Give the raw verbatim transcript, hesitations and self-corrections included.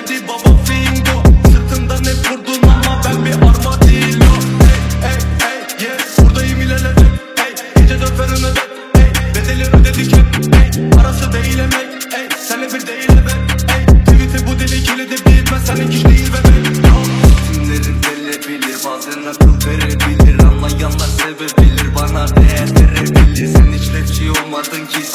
dedi baba fingo. Sırtımdan hep vurdun ama ben bir armadillo. Hey hey hey yeah, buradayım ilelebet. Hey, gece dört ver ömebet. Hey, bedeli ödedik hep. Hey, arası değil emek. Hey, senle bir değil evet. Hey, tweet'i bu deli kilidi bitmez, seninki değil bebek. Timlerin delebilir, bazen akıl verebilir. Anlayanlar sevebilir, bana değer verebilir. Sen hiç rapçi olmadın ki